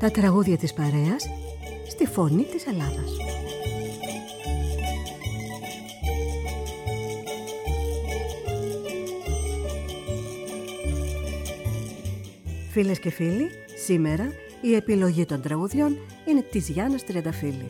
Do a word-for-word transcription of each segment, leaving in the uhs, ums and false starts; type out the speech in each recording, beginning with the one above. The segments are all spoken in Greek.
Τα τραγούδια της παρέας στη φωνή της Ελλάδας. Φίλες και φίλοι, σήμερα η επιλογή των τραγουδιών είναι της Γιάννας Τριανταφύλλη.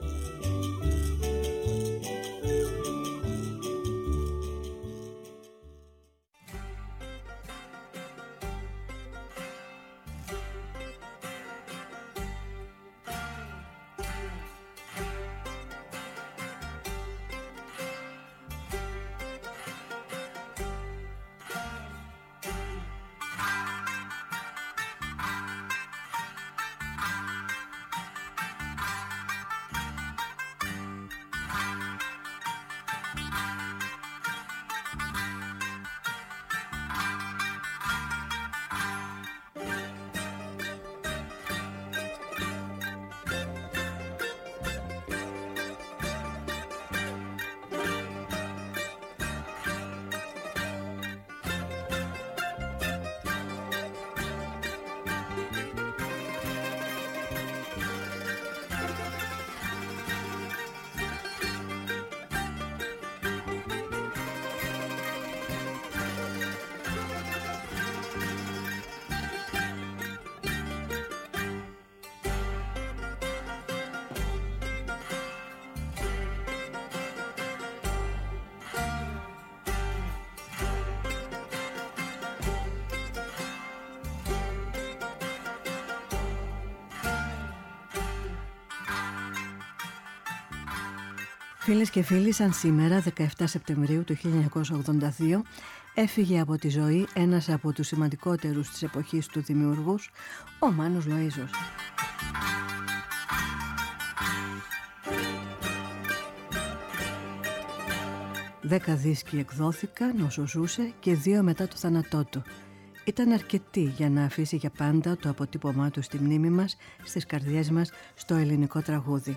Φίλες και φίλοι, σαν σήμερα, δεκαεφτά Σεπτεμβρίου του χίλια εννιακόσια ογδόντα δύο, έφυγε από τη ζωή ένας από τους σημαντικότερους της εποχής του δημιουργούς, ο Μάνος Λοΐζος. Δέκα δίσκοι εκδόθηκαν όσο ζούσε και δύο μετά το θάνατό του. Ήταν αρκετή για να αφήσει για πάντα το αποτύπωμά του στη μνήμη μας, στις καρδιές μας, στο ελληνικό τραγούδι.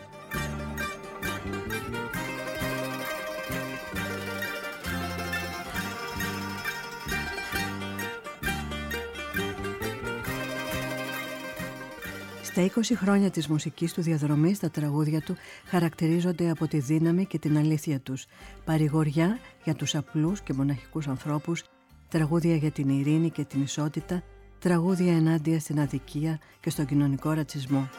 Στα είκοσι χρόνια της μουσικής του διαδρομής, τα τραγούδια του χαρακτηρίζονται από τη δύναμη και την αλήθεια τους. Παρηγοριά για τους απλούς και μοναχικούς ανθρώπους, τραγούδια για την ειρήνη και την ισότητα, τραγούδια ενάντια στην αδικία και στον κοινωνικό ρατσισμό.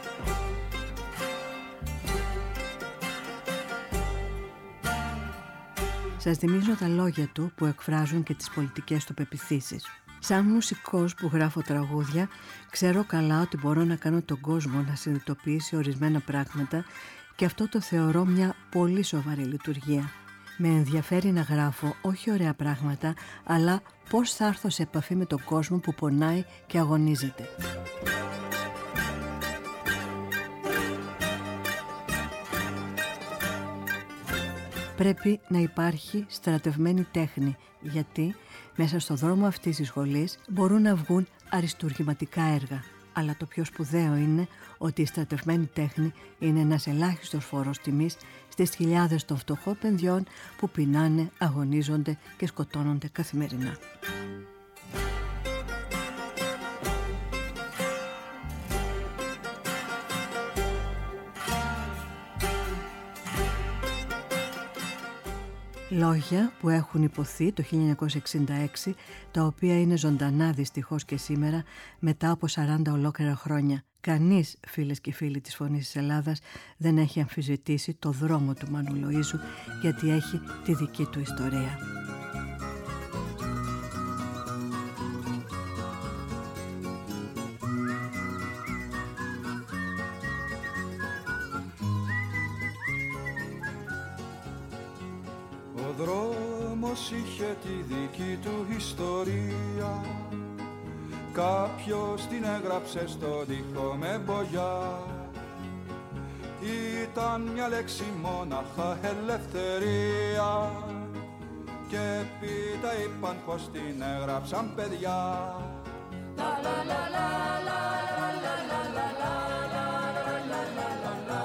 Σας θυμίζω τα λόγια του που εκφράζουν και τις πολιτικές του πεποιθήσεις. Σαν μουσικός που γράφω τραγούδια, ξέρω καλά ότι μπορώ να κάνω τον κόσμο να συνειδητοποιήσει ορισμένα πράγματα και αυτό το θεωρώ μια πολύ σοβαρή λειτουργία. Με ενδιαφέρει να γράφω όχι ωραία πράγματα, αλλά πώς θα έρθω σε επαφή με τον κόσμο που πονάει και αγωνίζεται. Πρέπει να υπάρχει στρατευμένη τέχνη, γιατί μέσα στο δρόμο αυτής της σχολής μπορούν να βγουν αριστουργηματικά έργα. Αλλά το πιο σπουδαίο είναι ότι η στρατευμένη τέχνη είναι ένας ελάχιστος φόρος τιμής στις χιλιάδες των φτωχών παιδιών που πεινάνε, αγωνίζονται και σκοτώνονται καθημερινά. Λόγια που έχουν υποθεί το χίλια εννιακόσια εξήντα έξι, τα οποία είναι ζωντανά δυστυχώς και σήμερα μετά από σαράντα ολόκληρα χρόνια. Κανείς, φίλες και φίλοι της Φωνής της Ελλάδας, δεν έχει αμφισβητήσει το δρόμο του Μάνου Λοΐζου, γιατί έχει τη δική του ιστορία. Ο δρόμος είχε τη δική του ιστορία, κάποιος την έγραψε στον τοίχο με μπογιά. Ήταν μια λέξη μόναχα, ελευθερία, και έπειτα είπαν πως την έγραψαν παιδιά. La la la la la la la la la la la la la la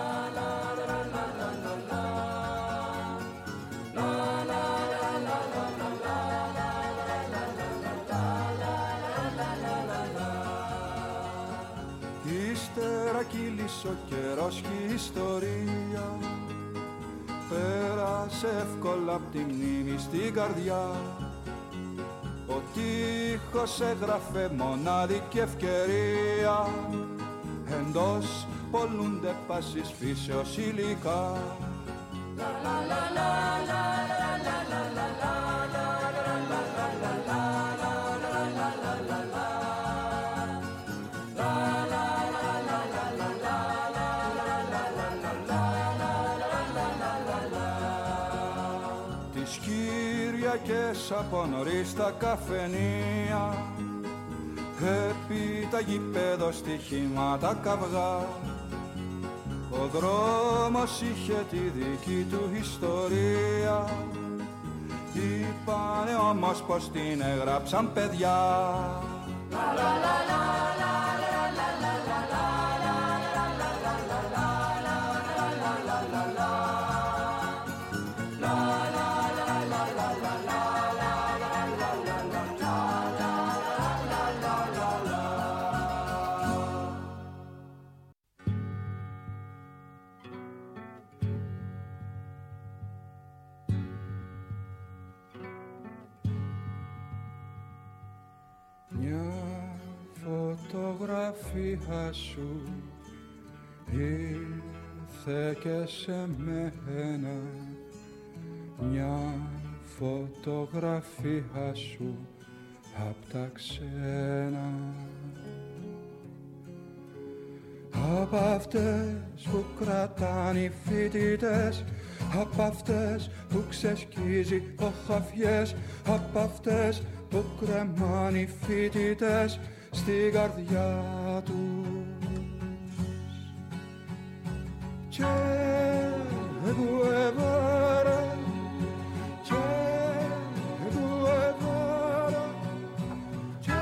Ύστερα κύλησε ο καιρός και η ιστορία πέρασε εύκολα απ' τη μνήμη στην καρδιά. Ο τείχος έγραφε μονάδικη ευκαιρία, εντός πολλούνται πάσης φύσεως υλικά. Τις Κυριακές από νωρίς τα καφενεία, επί τα γηπέδο στοιχήματα καυγά. Ο δρόμος είχε τη δική του ιστορία, είπανε όμως πως την έγραψαν παιδιά. Φωτογραφία σου ήρθε και σε μένα, μια φωτογραφία σου απ' τα ξένα, απ' αυτές που κρατάνε οι φοιτητές, απ' αυτές που ξεσκίζει ο χαφιές, απ' αυτές που κρεμάνε οι φοιτητές στην καρδιά τους. Che Guevara, Che Guevara, Che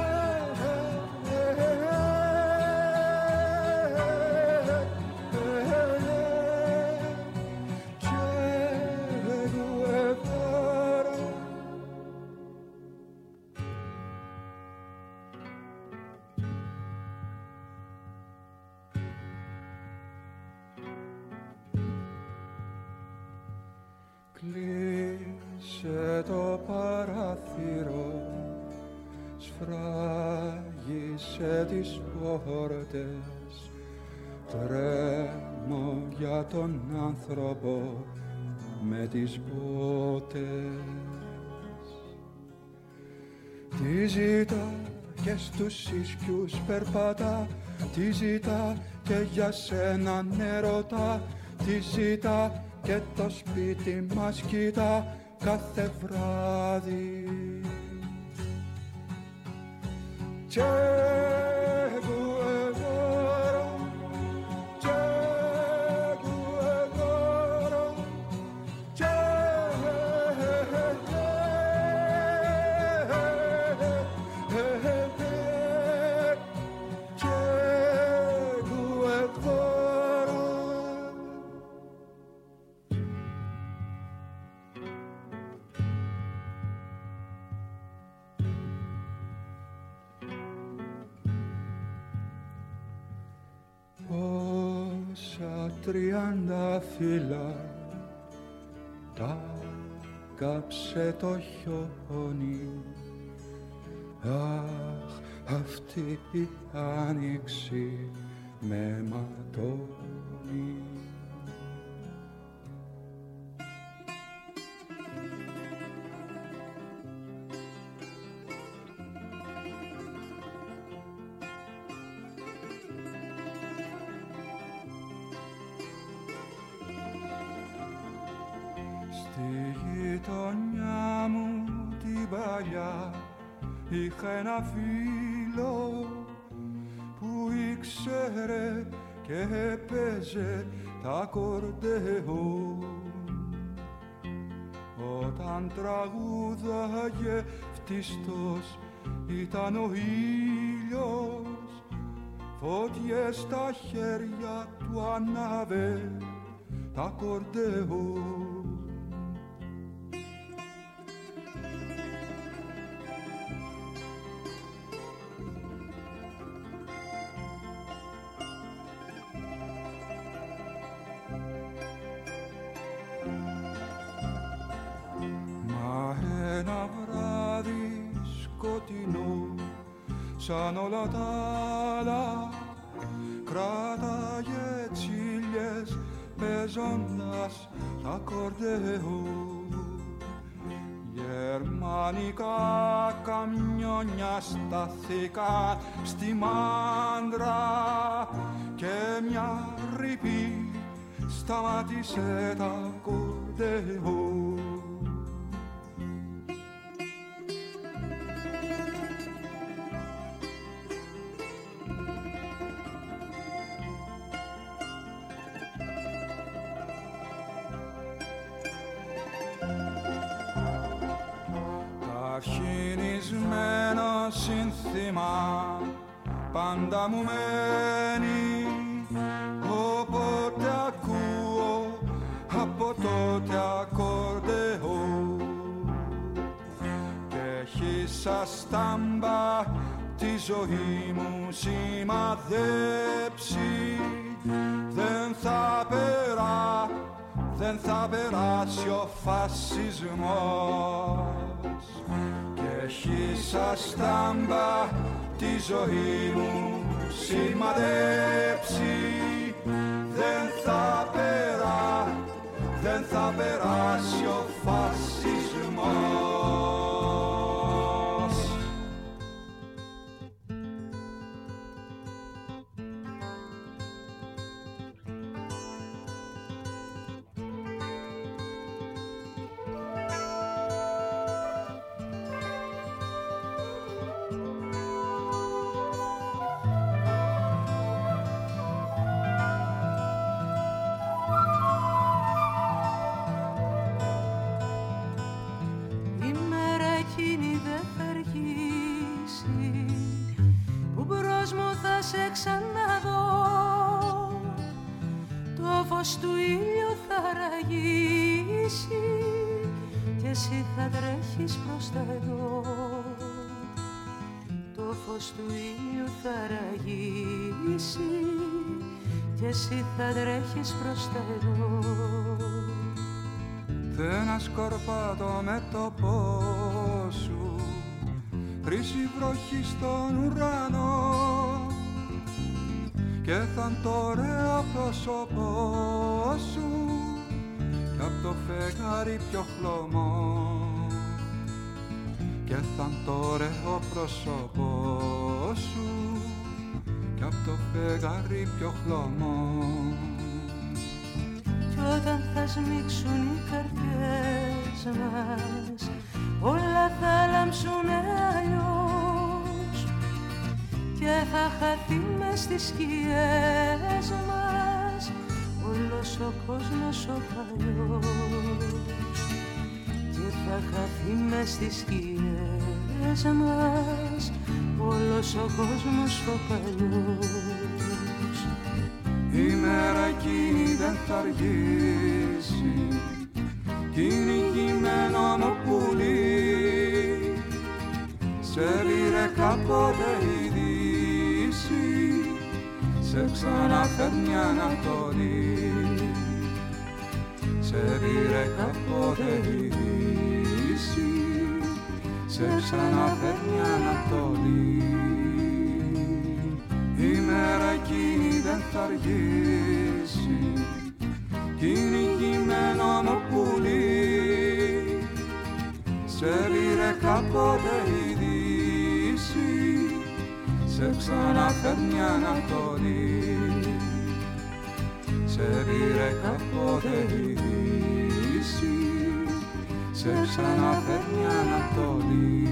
Guevara. Κλείσε το παράθυρο, σφράγισε τις πόρτες, τρέμω για τον άνθρωπο με τις μπότες. Τι ζητά και στους ίσκιους περπατά, τι ζητά και για σένα νερωτά, τι ζητά και το σπίτι μας κοιτά κάθε βράδυ. Che Guevara, Che Guevara, Che τριάντα φύλλα τα κάψε το χιόνι. Αχ, αυτή η άνοιξη με ματώνει. Είχα ένα φίλο που ήξερε και έπαιζε τα ακορντεόν. Όταν τραγούδαγε φτιστός ήταν ο ήλιος, φωτιές στα χέρια του ανάβε τα ακορντεόν. σαν όλα τα άλλα κράταγε τσίλιες παίζοντας τα ακορντεόν. Γερμανικά καμιόνια σταθήκα στη Μάντρα και μια ρηπή σταμάτησε τα ακορντεόν. Αρχινισμένο σύνθημα πάντα μου μένει, όποτε ακούω από τότε ακορντεόν. Και έχει σαν στάμπα τη ζωή μου σημαδέψει, δεν θα περά, δεν θα περάσει ο φασισμός. Έχει σαν στάμπα τη ζωή μου σημαδέψει, δεν θα περά, δεν θα περάσει ο φασισμός. Του ήλιου θα ραγίσει και εσύ θα τρέχεις προς τα εδώ. Το φως του ήλιου θα ραγίσει και εσύ θα τρέχεις προς τα εδώ. Δεν σκορπάτω με το πόσο σου χρύση βροχή στον ουρανό και θα το ωραίο πρόσωπό σου κι απ' το φεγγάρι πιο χλωμό, και θα το ωραίο πρόσωπό σου κι απ' το φεγγάρι πιο χλωμό. Κι όταν θα σμίξουν οι καρδιές μας όλα θα λάμψουνε αλλιώς και θα χαθεί μες στις σκιές μας όλος ο κόσμος ο παλιός, και θα χαθεί μες στις σκιές μας όλος ο κόσμος ο παλιός. Η μέρα εκείνη δεν θα αργήσει κι κυνηγημένο μου πουλί σε πήρε κάποτε η Δύση, σε ξαναφέρνει Ανατολή. Σε πήρε κάποτε η Δύση, σε ξαναφέρνει Ανατολή. Η μέρα εκείνη δεν θα αργήσει κυνηγημένο μου πουλί σε πήρε κάποτε η Δύση, σε ξαναφέρνει Ανατολή. Σε πήρε κάποτε η Δύση, σε ξαναφέρνει Ανατολή.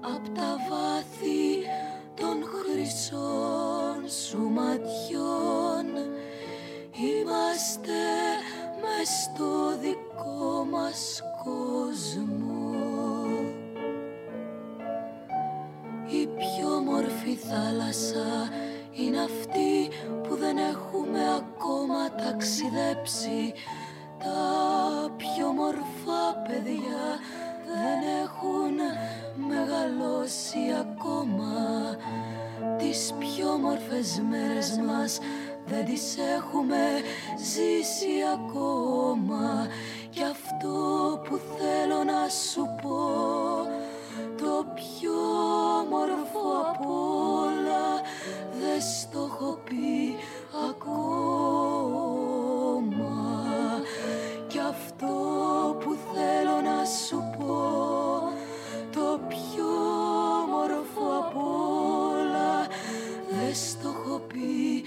απ' τα βάθη των χρυσών σου ματιών. Είμαστε μες στο δικό μας κόσμο. Η πιο όμορφη θάλασσα είναι αυτή που δεν έχουμε ακόμα ταξιδέψει. Τα πιο μορφά παιδιά δεν έχουν μεγαλώσει ακόμα. Τις πιο όμορφες μέρες μας δεν τις έχουμε ζήσει ακόμα. Κι αυτό που θέλω να σου πω, το πιο όμορφο απ' όλα, δεν στο έχω πει ακόμα. Κι αυτό που θέλω να σου πω, το πιο όμορφο απ' όλα, δεν στο έχω πει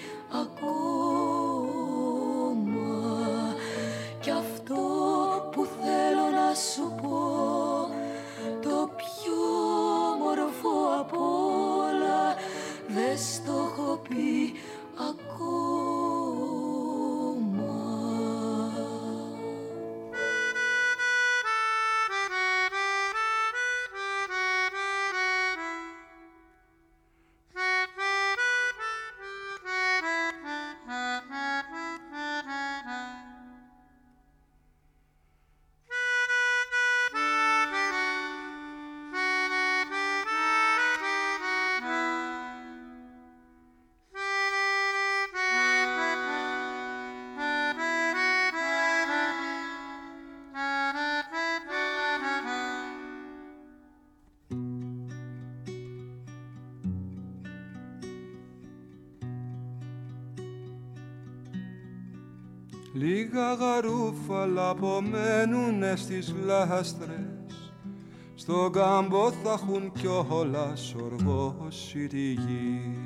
ακόμα. Κι αυτό που θέλω να σου πω, το πιο όμορφο απ' όλα, δεν στο έχω πει ακόμα. Λίγα γαρούφαλα απομένουνε στις λάστρες, στον κάμπο θα έχουν κιόλας οργώσει τη γη.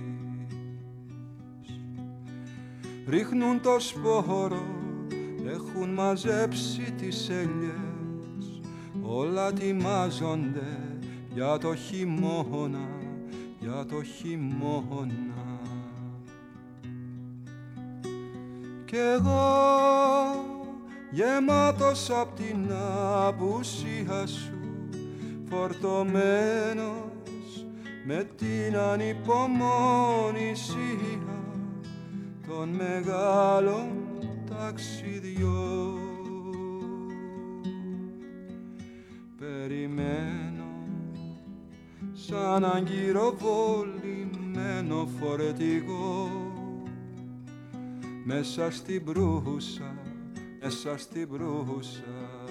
Ρίχνουν το σπόρο, έχουν μαζέψει τις ελιές, όλα ετοιμάζονται για το χειμώνα, για το χειμώνα. Κι εγώ γεμάτος απ' την απουσία σου, φορτωμένος με την ανυπομονησία των μεγάλων ταξιδιών. Περιμένω σαν αγκυροβολημένο φορετηγό μέσα στην μπρούσα, μέσα στην μπρούσα.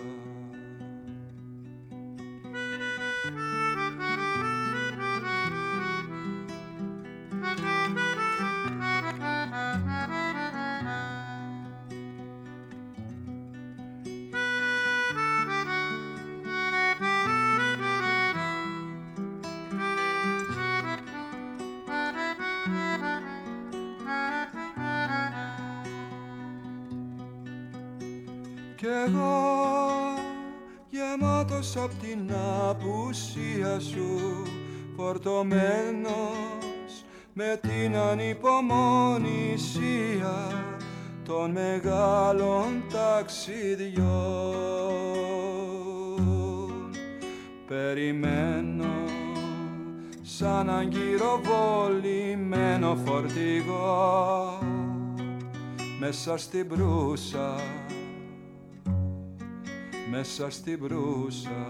Κι εγώ γεμάτος απ' την απουσία σου, φορτωμένος με την ανυπομονησία των μεγάλων ταξιδιών. Περιμένω σαν αγκυροβολημένο φορτηγό μέσα στην μπρούσα, μέσα στην μπρούσα.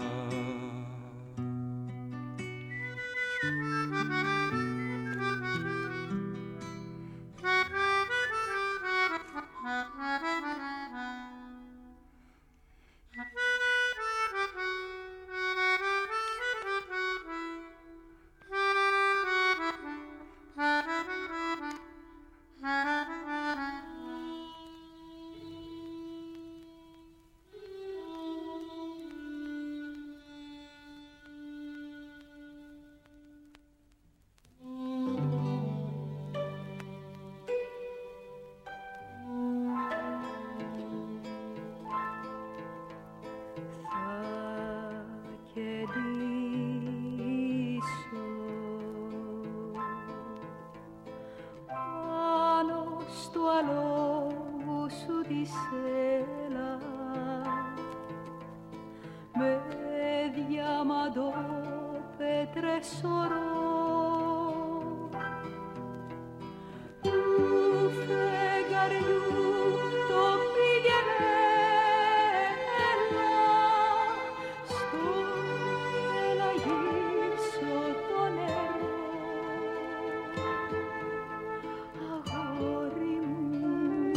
διαμαντό πέτρες σωρό του φεγγαριού το πήγαινε έλα στο ελαγίσιο το νερό αγόρι μου,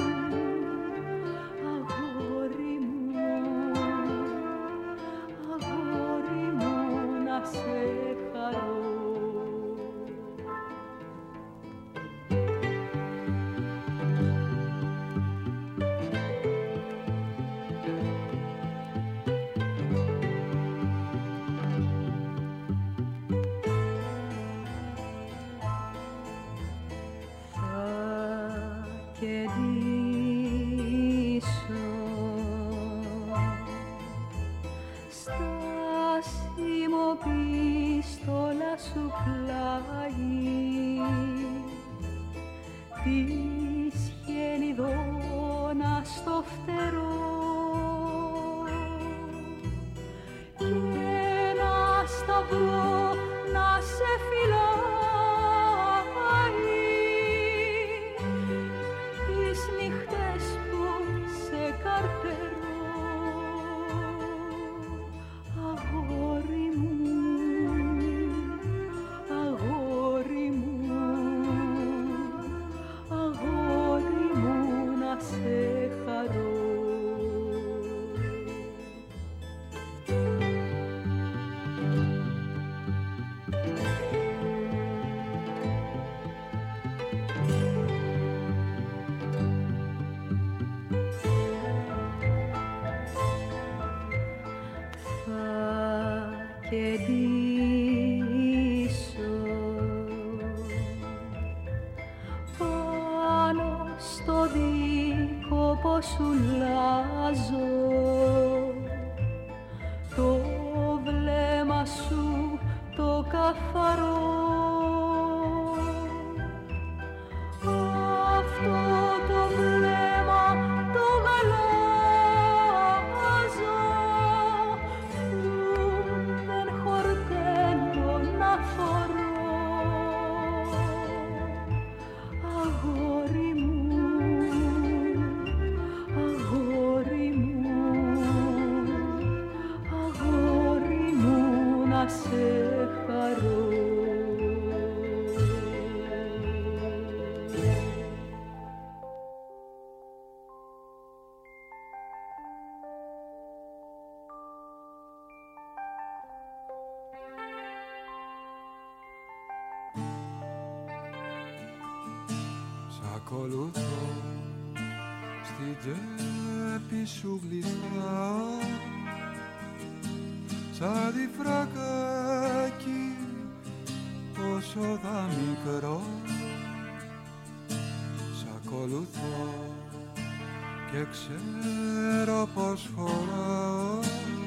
αγόρι μου, αγόρι μου να σε χαρώ. Σου πλάγι της χελιδώνα στο φτερό και ένα σταυρό να σε φυλάει τις νύχτες που σε καρτερώ αγόρι μου, αγόρι μου, αγόρι μου να σε χαρώ. Θα κεντήσω πάνω στο δίκοπο σου λάζω το βλέμμα σου το καθαρό αυτό το βλέμμα το γαλάζω που δεν χορταίνω να φορώ αγόρι μου, αγόρι μου, αγόρι μου να σε χαρώ. Σ' ακολουθώ στην τσέπη σου γλιστράω σαν τη φρακάκι τόσο δα μικρό σ' ακολουθώ και ξέρω πως χωράω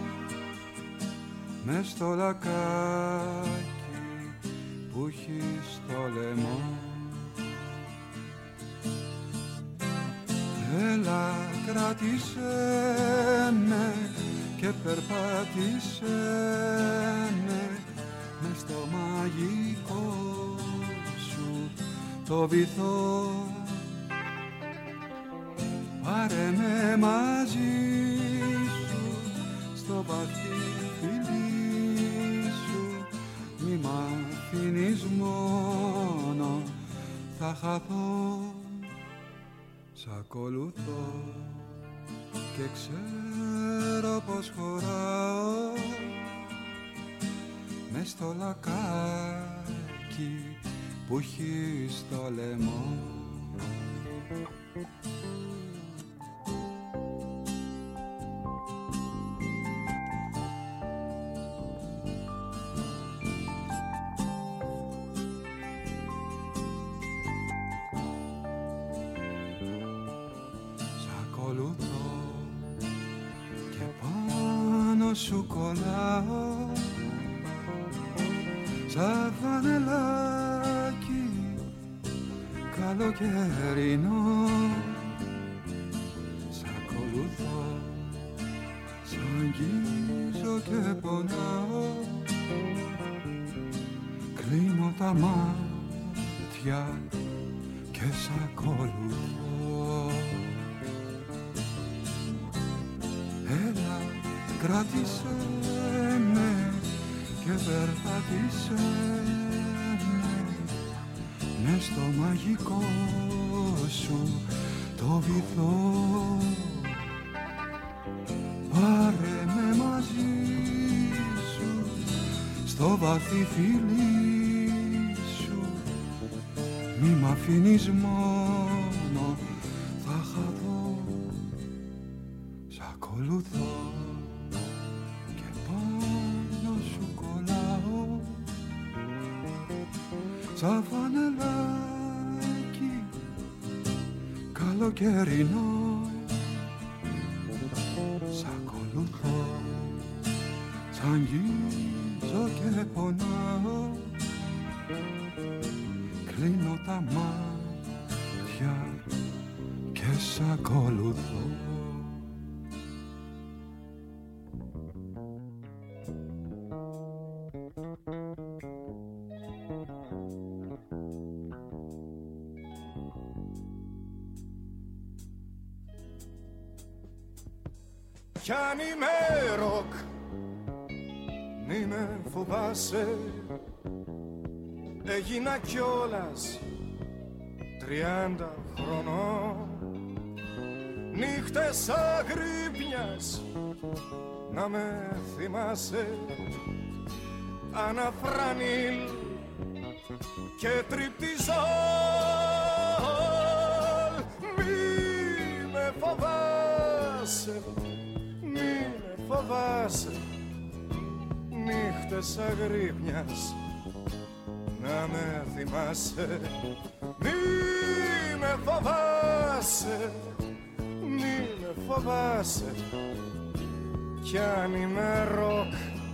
μες στο λακάκι που έχει στο λαιμό. Έλα κράτησέ με και περπάτησέ με μες στο μαγικό σου το βυθό. Πάρε με μαζί σου στο βαθύ φιλί σου μη μ' αφήνεις μόνο θα χαθώ. Σ' ακολουθώ και ξέρω πως χωράω μες στο λακάκι που έχει στο λαιμό. Σου κολλάω σαν φανελάκι καλοκαιρινό. Σ' ακολουθώ, σ' αγγίζω και πονάω τα μάτια και σ' ακολουθώ. Έλα, κράτησέ με και περπάτησέ με μες στο μαγικό σου το βυθό. Πάρε με μαζί σου στο βαθύ φιλί σου, μη μ' αφήνεις μόνο, θα χαθώ. Σ' ακολουθώ και πάνω σου κολλάω σαν φανελάκι καλοκαιρινό. Σ' ακολουθώ σαν αγγίζω και πονάω, κλείνω τα μάτια και σ' ακολουθώ. Κι αν είμαι ροκ, μη με φοβάσαι, έγινα κιόλας τριάντα χρονών. Νύχτες αγρύπνιας να με θυμάσαι, αναφρανίλ και τριπτιζόλ. Μη με φοβάσαι, μη με φοβάσαι, νύχτες αγρύπνιας να με θυμάσαι. Μη με φοβάσαι, μη με φοβάσαι, κι αν είμαι ροκ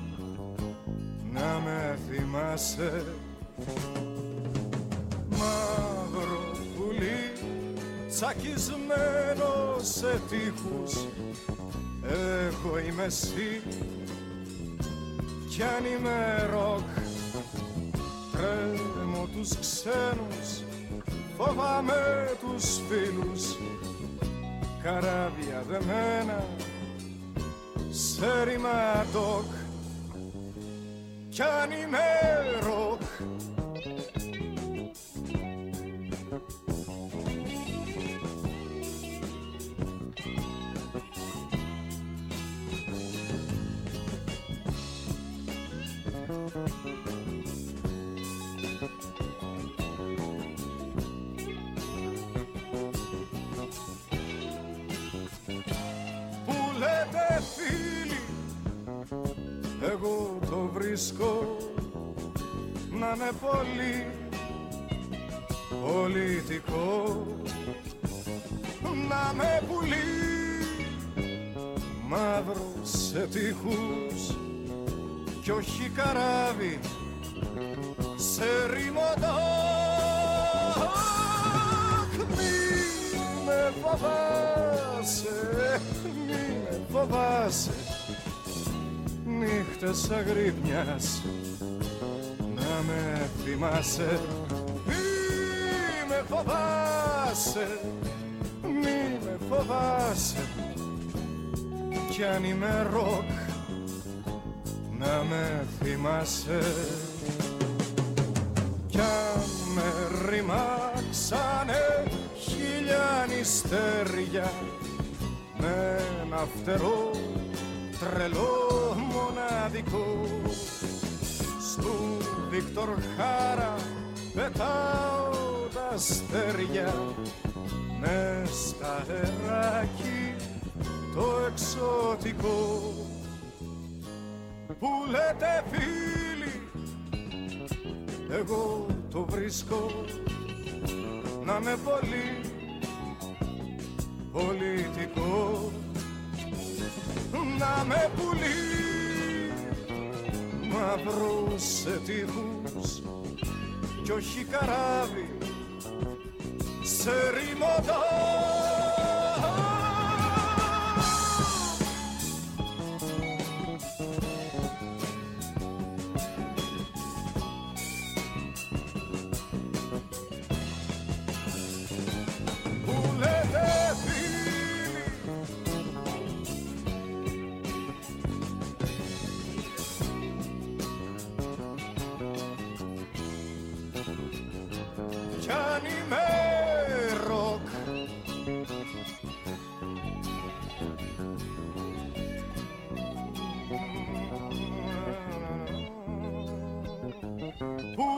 να με θυμάσαι. Μαύρο πουλί τσακισμένο σε τείχους, εγώ είμαι εσύ, κι αν είμαι ροκ τρέμω τους ξένους, φοβάμαι τους φίλους, καράβια δεμένα σε ρήμα ντοκ. Κι αν είμαι ροκ εγώ το βρίσκω να είναι πολύ πολιτικό, να με πουλί μαύρο σε τείχους κι όχι καράβι σε ρημοντό. Μη με φοβάσαι, μη με φοβάσαι, νύχτες αγρύπνιας να με θυμάσαι. Μη με φοβάσαι, μη με φοβάσαι, κι αν είμαι ροκ να με θυμάσαι. Κι αν με ρημάξανε χίλια νηστέρια με ένα φτερό τρελό μοναδικό, στου Βίκτορ Χάρα πετάω τα αστέρια, μες στα αεράκι το εξωτικό. Που λέτε φίλοι, εγώ το βρίσκω να με πολύ πολιτικό, να με πουλί μαύρο σε τείχους κι όχι καράβι σε ρημοντό.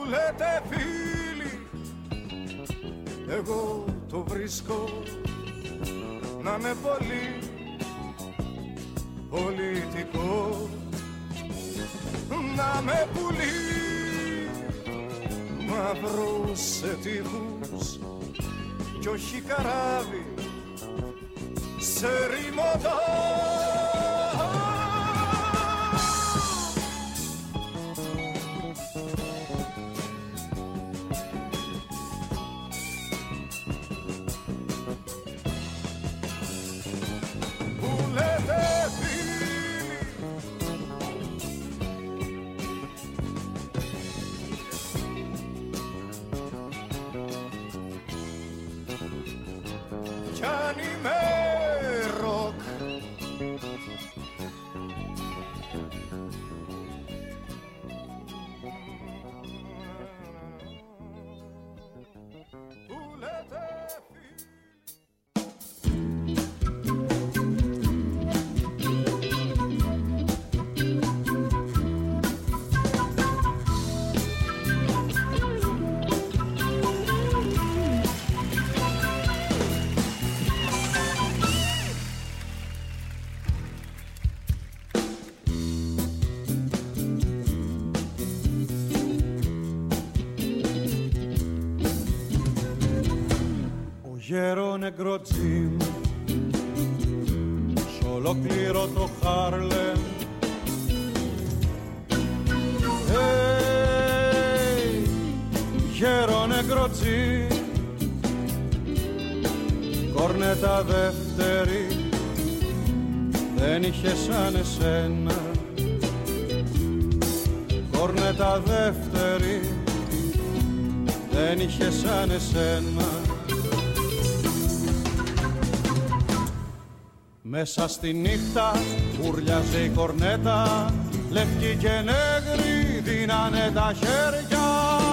λέτε φίλοι, εγώ το βρίσκω να είναι πολύ πολιτικό, να με πουλί μαύρο σε τείχους κι όχι καράβι σε ρημωτά. Γέρο νεκροτζίμ σ' ολόκληρο το Χάρλεμ. Hey, γέρο νεκροτζίμ, κόρνετα δεύτερη δεν είχε σαν εσένα. Κόρνετα δεύτερη δεν είχε σαν εσένα. Μέσα στη νύχτα ούρλιαζε η κορνέτα, λευκοί και νέγροι δίνανε τα χέρια.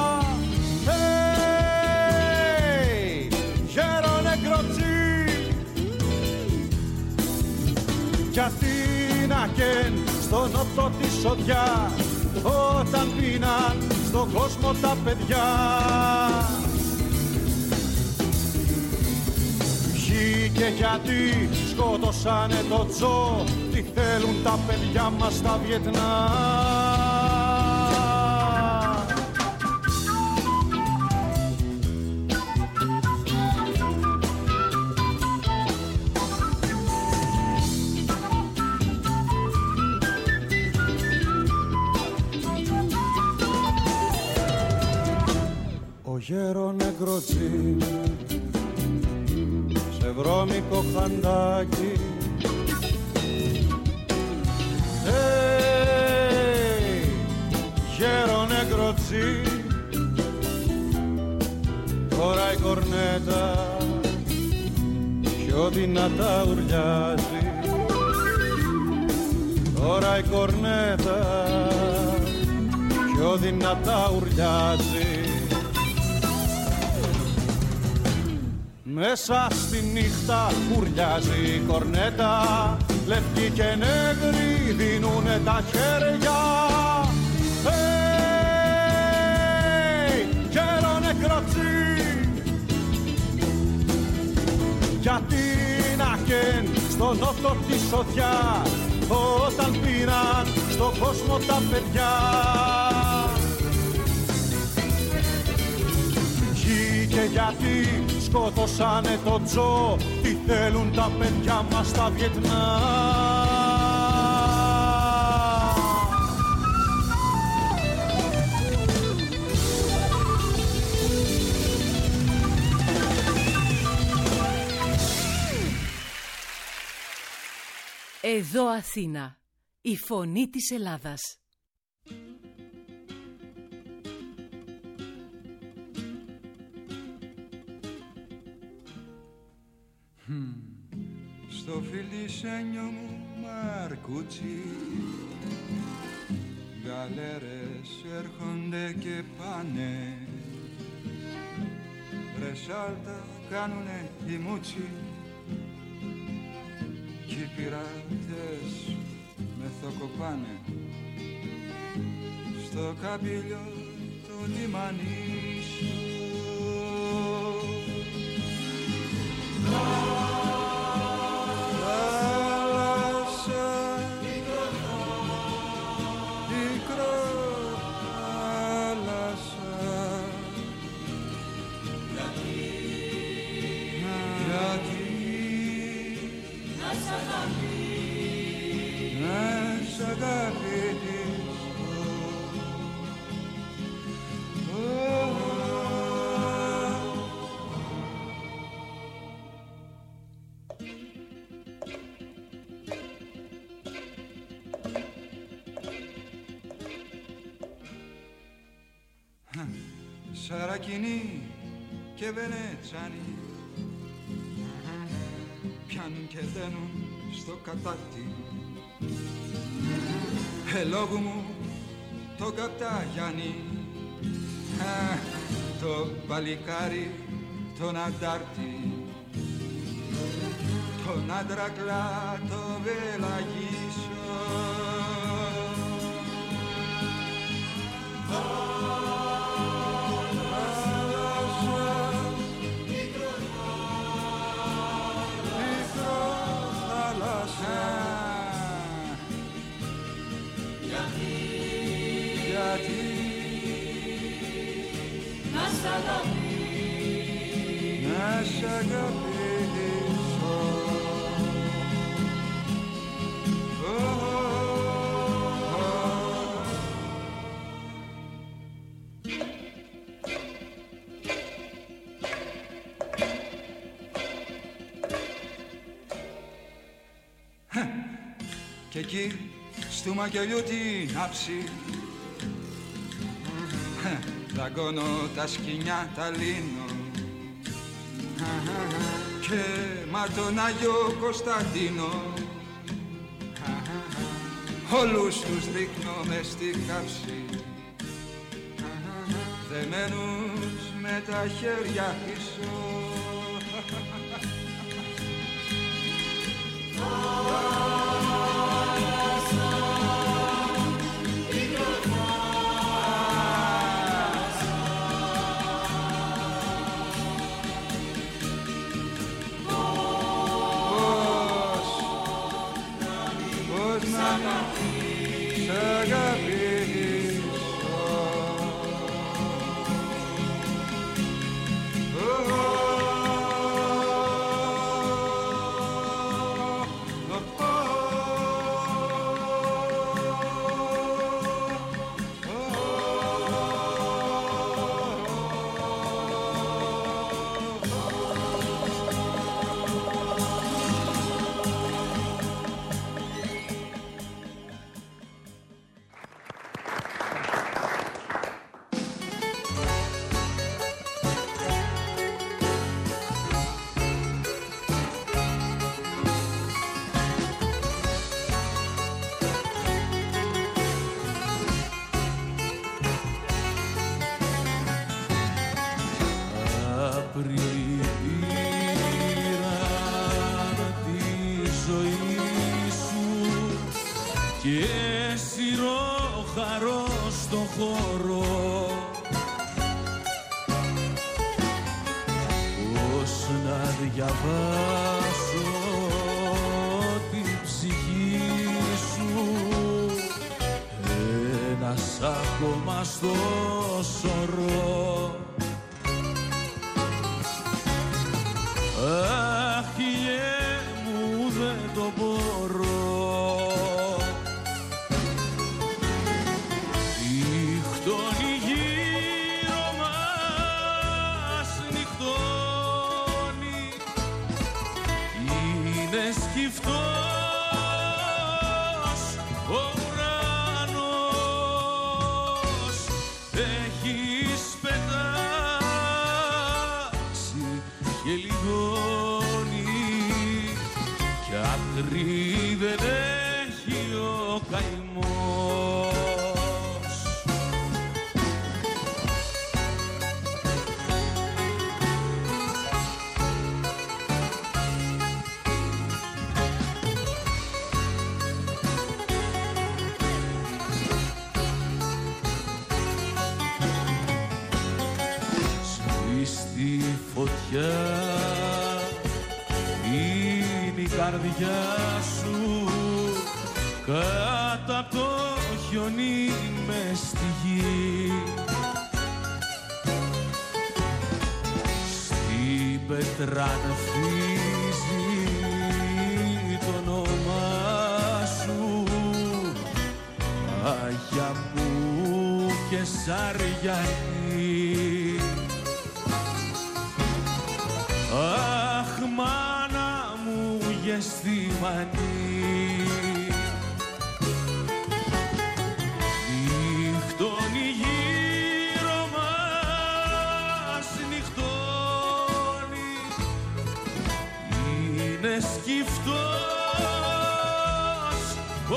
Hey, γέρο νεκροτσί, γιατί να καίν στον νότο τη σοδιά, όταν πίναν στον κόσμο τα παιδιά. Και γιατί σκότωσανε το Τζο, τι θέλουν τα παιδιά μας στα Βιετνάμ. Ο γέρο νεκροτζή βρώμικο χαντάκι, hey, γέρο νεκροτσί, τώρα η κορνέτα πιο δυνατά ουρλιάζει. Τώρα η κορνέτα πιο δυνατά ουρλιάζει. Μέσα στη νύχτα ουρλιάζει η κορνέτα, λευκοί και νέγροι δίνουνε τα χέρια. Hey, γέρο νεκροτσί, γιατί να καίν στον νότο τη σοδιά, όταν πήραν στον κόσμο τα παιδιά. Και γιατί σκότωσανε το Τζο, τι θέλουν τα παιδιά μας στα Βιετνάμ. Εδώ Αθήνα, η φωνή της Ελλάδας. Στο φιλισένιο μου μαρκούτσι, γαλέρες έρχονται και πάνε, ρε σάλτα κάνουνε οι μούτσι κι οι πειρατές με θοκοπάνε. Στο καμπύλιο το τη μανή σου. Θάλασσα, μικρό θάλασσα, γιατί, γιατί να σ' αγαπήσω, να σ' αγαπήσω. Σαρακινή και Βενετσάνη πιάνουν και δένουν στο κατάρτι. Ελόγου μου το Καπταγιάννη, το παλικάρι τον αντάρτη, τον άντρακλα το βελαγίσο. Να σ' αγαπήσω. Και εκεί στου μακελιού την άψη δαγκώνω τα σκοινιά τα λύνω και μα τον Άγιο Κωνσταντίνο όλους τους ρίχνω μες στη κάψη δεμένους με τα χέρια πίσω. Έχεις πετάξει φωτιά είναι η καρδιά σου κάτω απ' το χιονί μες στη γη. Στην πέτρα ανθίζει το όνομά σου, Αγιά μου και Σαριανή. Αχ, μάνα μου γεστημανή, νυχτώνει γύρω μας, νυχτώνει, είναι σκυφτός ο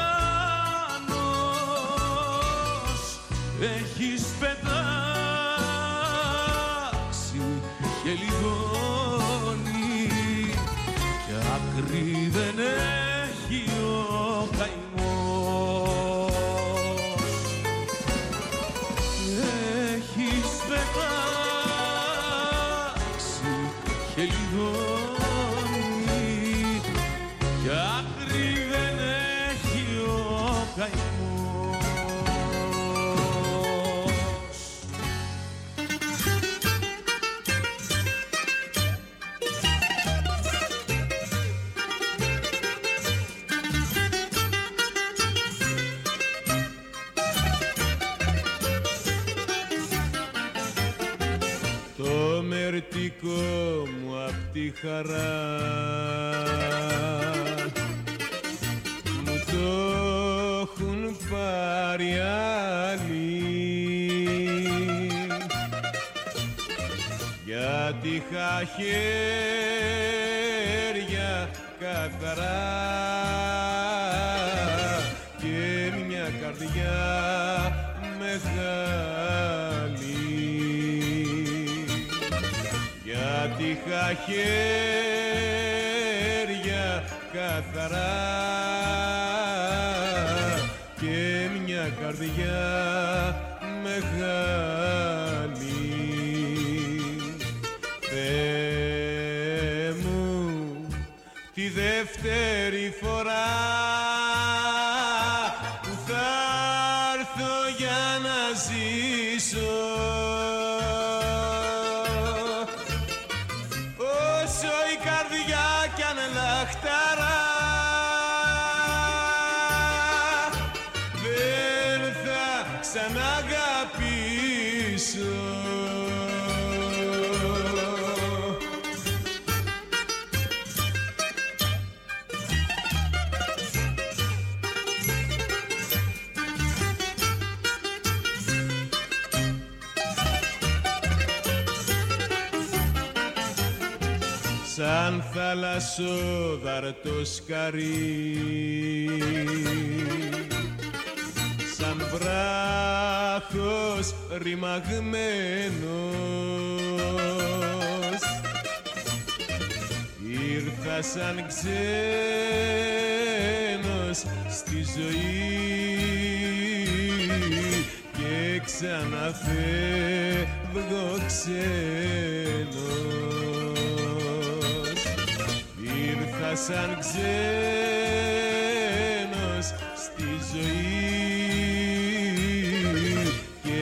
ουρανός, έχεις πετάξει και λιγώνει και άκρη δεν έχει ο καημός. Έχεις πετάξει και λιγώνει και άκρη δεν έχει ο καημός. Δικό μου απ' τη χαρά μου το έχουν πάρει άλλοι, γιατί είχα χέρια καθαρά και μια καρδιά μεγάλη. Γιατί είχα χέρια καθαρά και μια καρδιά μεγάλη. Θεέ μου, τη δεύτερη φορά που θα έρθω για να ζήσω, λαχταρά, δεν θα ξαναγαπήσω. Σαν θαλασσόδαρτο σκαρί, σαν βράχος ρημαγμένος, ήρθα σαν ξένος στη ζωή και ξαναφεύγω ξένος. Ήρθα σαν ξένος στη ζωή και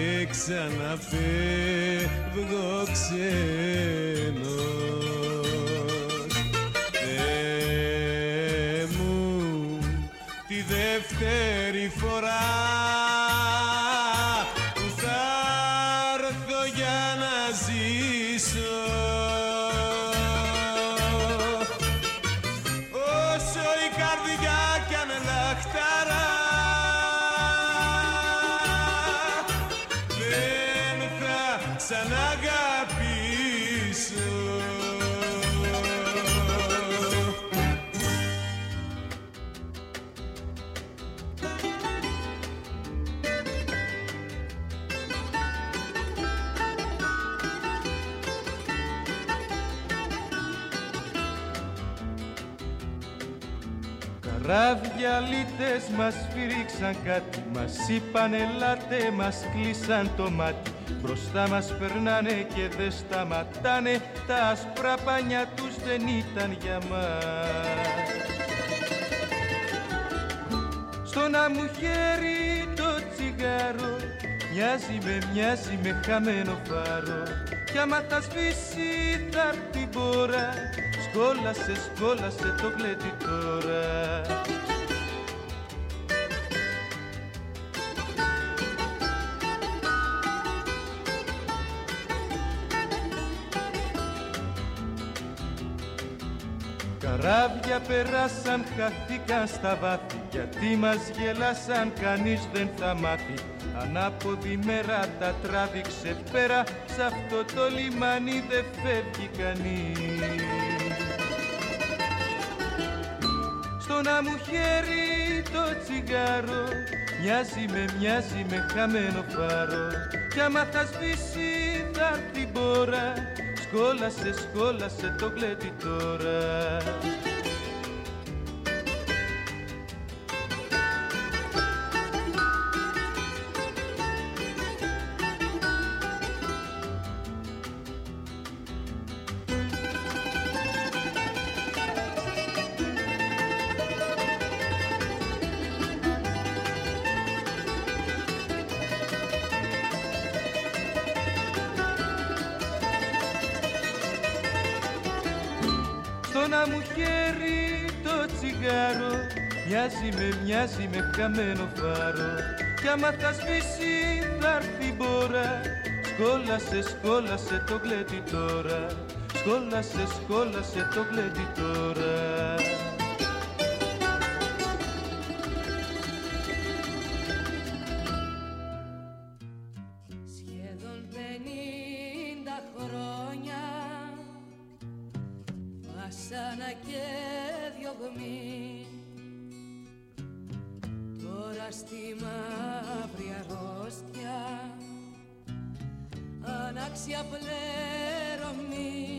ξαναφεύγω ξένος. Θεέ μου, τη δεύτερη φορά που θα έρθω για να ζήσω, ξαναγαπήσω. Ράβια λίτες μας φύριξαν κάτι, μας είπαν ελάτε, μας κλείσαν το μάτι. Μπροστά μας περνάνε και δεν σταματάνε, τα άσπρα πανιά τους δεν ήταν για μας. Στο να μου χέρι το τσιγάρο, μοιάζει με, μοιάζει με χαμένο φάρο. Κι άμα θα σβήσει θα την πόρα, σκόλασε, σκόλασε το γλέντι τώρα. Καράβια περάσαν, χαθήκαν στα βάθη, γιατί μας γελάσαν, κανείς δεν θα μάθει. Ανάποδη μέρα τα τράβηξε πέρα, σ' αυτό το λιμάνι δεν φεύγει κανείς. Στο να μου χέρι το τσιγάρο, μοιάζει με, μοιάζει με χαμένο φάρο. Κι άμα θα σβήσει θα την πόρα, σκόλασε, σκόλασε το γλέντι τώρα. Να μου χέρι το τσιγάρο, μοιάζει με, μοιάζει με χαμένο φάρο. Κι άμα θα σβήσει θα έρθει μπόρα, σκόλασε, σκόλασε το γλέντι τώρα. Σκόλασε, σκόλασε το γλέντι τώρα. Και διωγμή τώρα στη μαύρη αρρώστια, ανάξια πλέρωμη.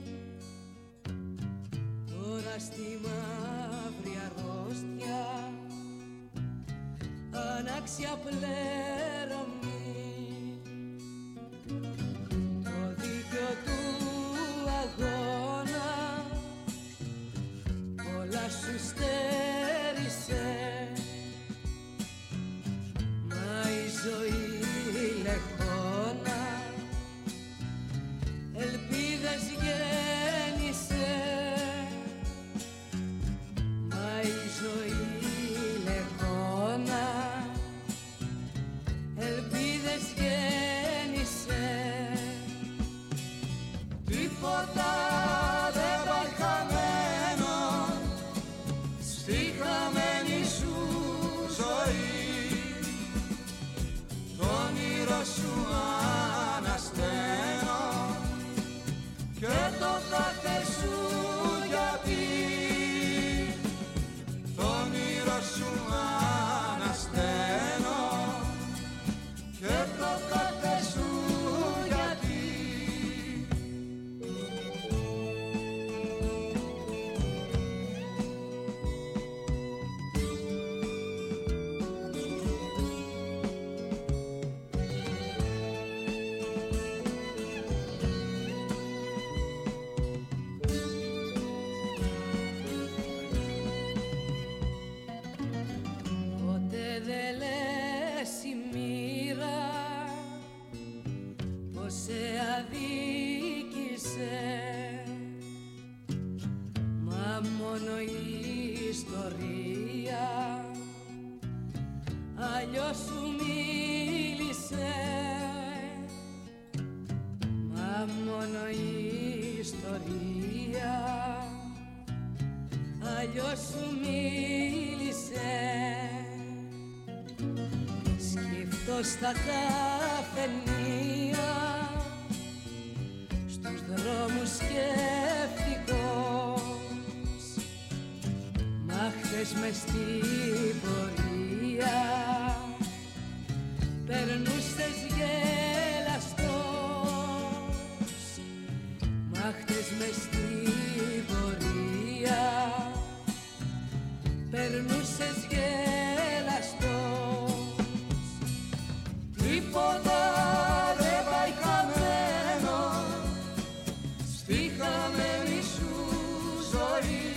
Τώρα στη μαύρη αρρώστια, ανάξια πλέρωμη. Το δίκιο του αγώνα σου στέρισε, μα η ζωή λεχόνα ελπίδες γέννησε. Μα η ζωή λεχόνα ελπίδες γέννησε. Τίποτα δεν πάει χαμένο στη χαμένη σου ζωή. Το όνειρο σου ανασταίνω και το κάθε σου γιατί. Το όνειρο σου ανασταίνω και το κάθε σου γιατί. Αλλιώς σου μίλησε, μα μόνο η ιστορία. Αλλιώς σου μίλησε. Σκύφτω στα καφενεία, στους δρόμους σκέφτικος, μα χθες μες στην πορεία περνούσες γελαστός. Μα χθες μες στην πορεία περνούσες τίποτα δεν πάει χαμένο στη χαμένη σου ζωή.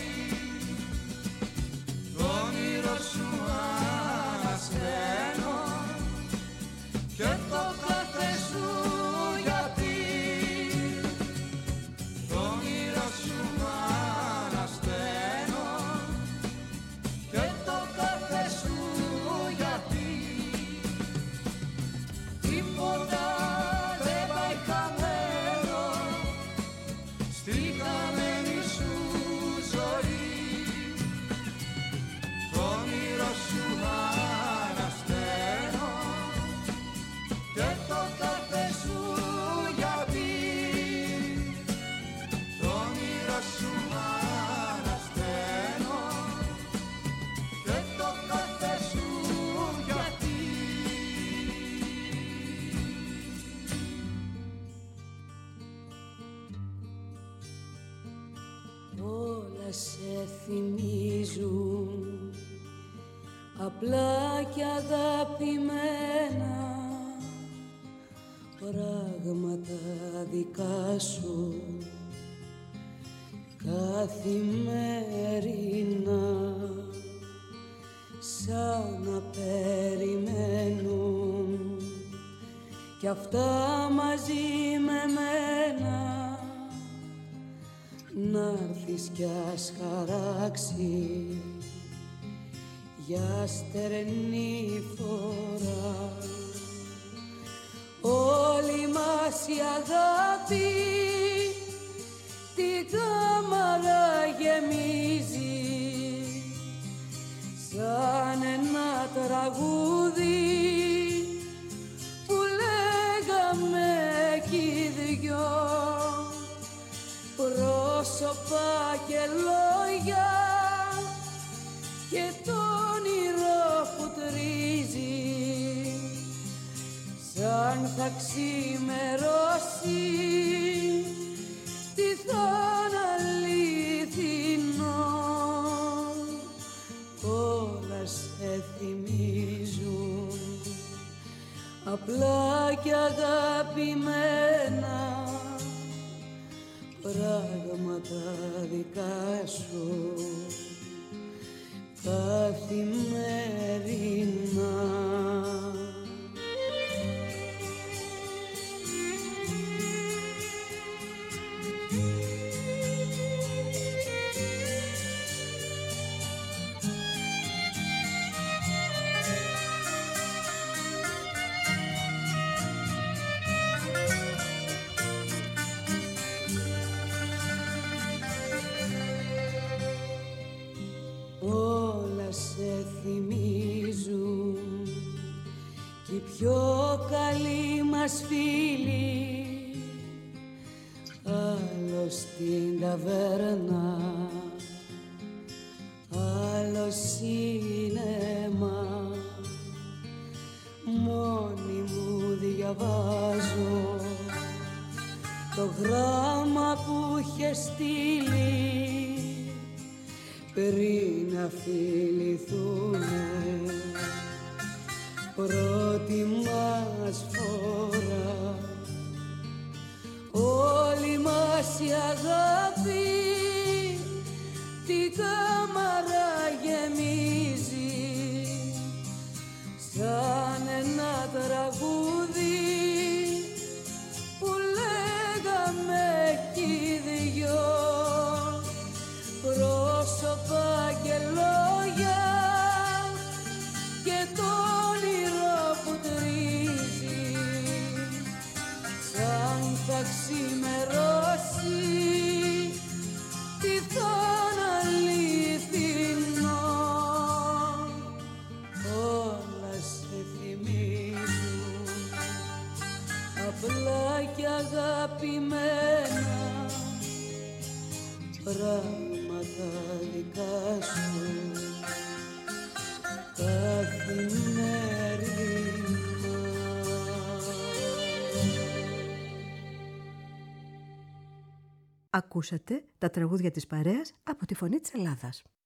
Το όνειρο σου ανασταίνω και το κάθε σου γιατί. Το όνειρο σου ανασταίνω και το κάθε σου γιατί. Τίποτα δεν πάει χαμένο στη χαμένη σου ζωή. Το όνειρο σου ανασταίνω και το κάθε σου γιατί. Το όνειρο σου ανασταίνω και το κάθε σου γιατί. Όλα σε θυμίζουν απλά και αγαπημένα πράγματα δικά σου καθημερινά, σαν να περιμένουν κι αυτά μαζί με μένα. Να'ρθεις κι ας χαράξει για στερνή φορά όλη μας η αγάπη την κάμαρα γεμίζει σαν ένα τραγούδι που λέγαμε κι οι δυο, πρόσωπα και λόγια και το όνειρο που τρίζει σαν θα ξημερώσει τι θα είναι αληθινό. Όλα σε θυμίζουν απλά και αγαπημένα πράγματα δικά σου καθημερινά. Σε θυμίζουν κι οι πιο καλοί μας φίλοι, άλλο στην ταβέρνα, άλλο σίνεμα. Μόνη μου διαβάζω το γράμμα που είχε στείλει πριν να φιληθούνε πρώτη μας φορά. Όλη μας η αγάπη την κάμαρα γεμίζει σαν ένα τραγούδι που λέγαμε κι οι δυο, πρόσωπα και λόγια και το όνειρο που τρίζει σαν θα ξημερώσει τι θα είναι αληθινό. Όλα σε θυμίζουν απλά και αγαπημένα πράγματα δικά σου καθημερινά. Ακούσατε τα τραγούδια της παρέας από τη Φωνή της Ελλάδας.